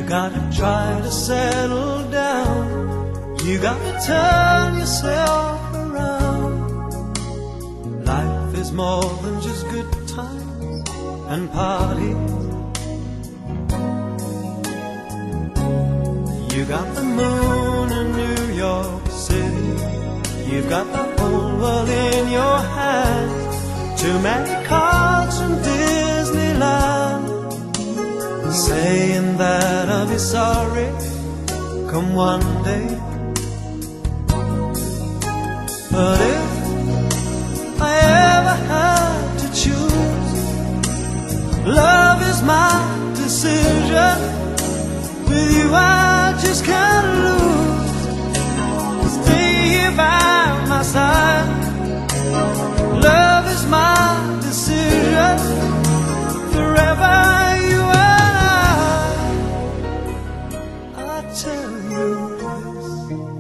gotta try to settle down. You gotta turn yourself around. Life is more than just good times and parties. You got the moon in New York City. You've got the whole world in your hands. Too many cards from Disneyland, saying that I'll be sorry come one day. But if I ever had to choose, love is my decision. With you I just can't lose. Stay here by my side. Love is my decision. Forever you and I tell you this.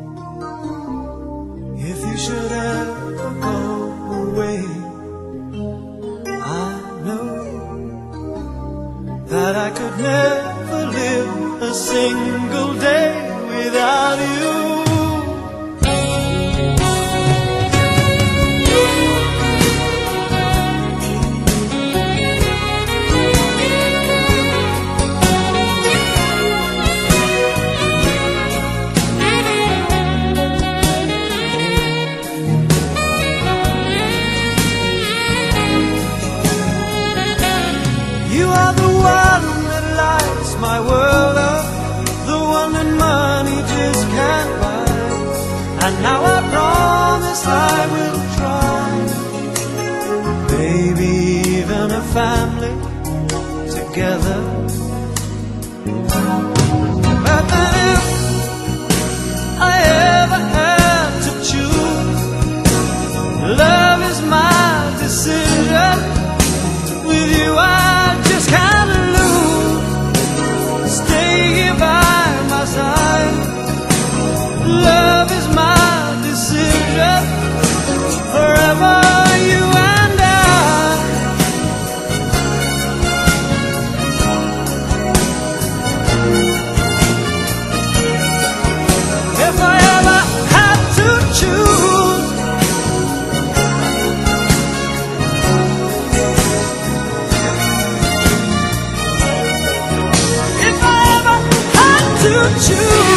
If you should ever go away, I know that I could never live a single day without you. You are the one that lights my world up, the one that money just can't buy. And now I promise I will try. Maybe even a family together. But then if I ever had to choose, love is my decision. With you I just can't lose. Stay here by my side. Love is my decision. Forever you and I. If I ever had to choose, if I ever had to choose.